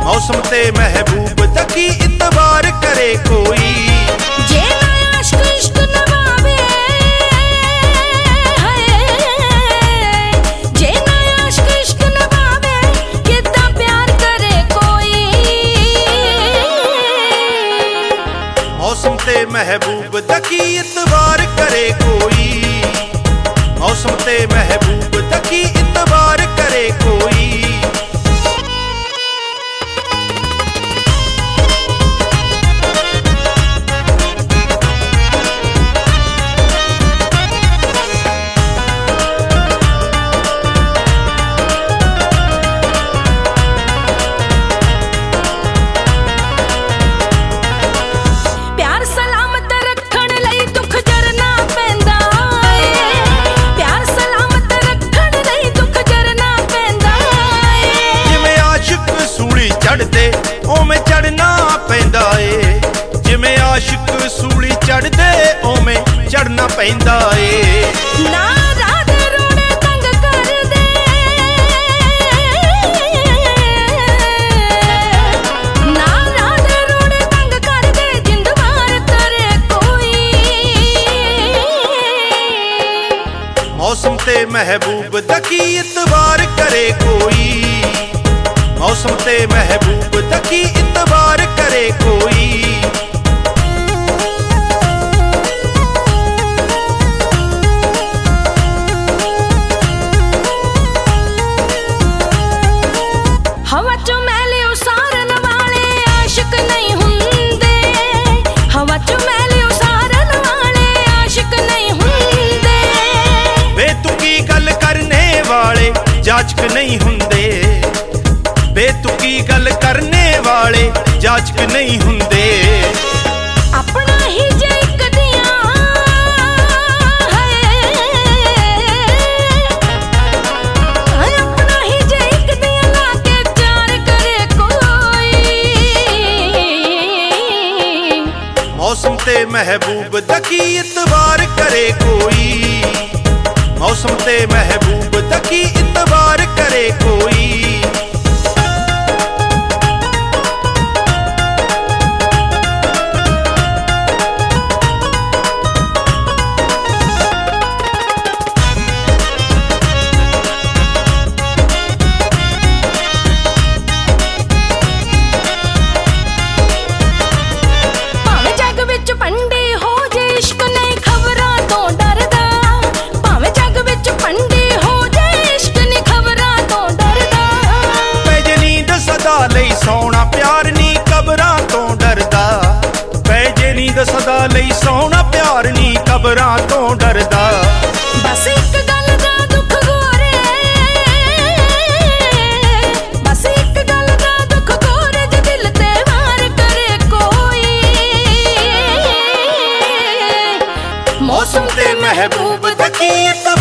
मौसम ते महबूब दा की इतबार करे कोई। जे ना इश्क इश्क नवावे जे ना इश्क इश्क नवावे कितना प्यार करे कोई। मौसम ते महबूब दा की इतबार करे कोई। मौसम ते महबूब दा की इतबार करे कोई। चढ़दे ओवें चढ़ना पैंदा ए। जिवें आशिक सूली चढ़दे ओवें चढ़ना पैंदा ए। ना रात रोड़े तंग करदे ना रात रोड़े तंग करदे जिंद मार करे कोई। मौसम ते महबूब दा की इतबार करे कोई। मौसम ते महबूब दा की इतबार करे कोई। हवा चो मैले उसारन वाले आशिक नहीं हुंदे। हवा चो मैले उसारन वाले आशिक नहीं हुंदे। बेतुकी गल करने वाले जाचक नहीं हुंदे। बेतुकी गल करने वाले जाचक नहीं हुंदे। अपना ही जे इक दियां अपना ही जे इक दियां लाके चार करे कोई। मौसम ते महबूब दा की इतबार करे कोई। मौसम ते महबूब दा की इतबार करे कोई। ਸੋਹਣਾ ਪਿਆਰ ਨੀ ਕਬਰਾਂ ਤੋਂ ਡਰਦਾ। ਪੈ ਜੇ ਨੀਂਦ ਸਦਾ ਲਈ ਸੋਹਣਾ ਪਿਆਰ ਨੀ ਕਬਰਾਂ ਤੋਂ ਡਰਦਾ। ਬਸ ਇੱਕ ਗੱਲ ਦਾ ਦੁੱਖ ਗੋਰੇ ਬਸ ਇੱਕ ਗੱਲ ਦਾ ਦੁੱਖ ਗੋਰੇ ਜੇ ਦਿਲ ਤੇ ਵਾਰ ਕਰੇ ਕੋਈ। ਮੌਸਮ ਤੇ महबूब दा की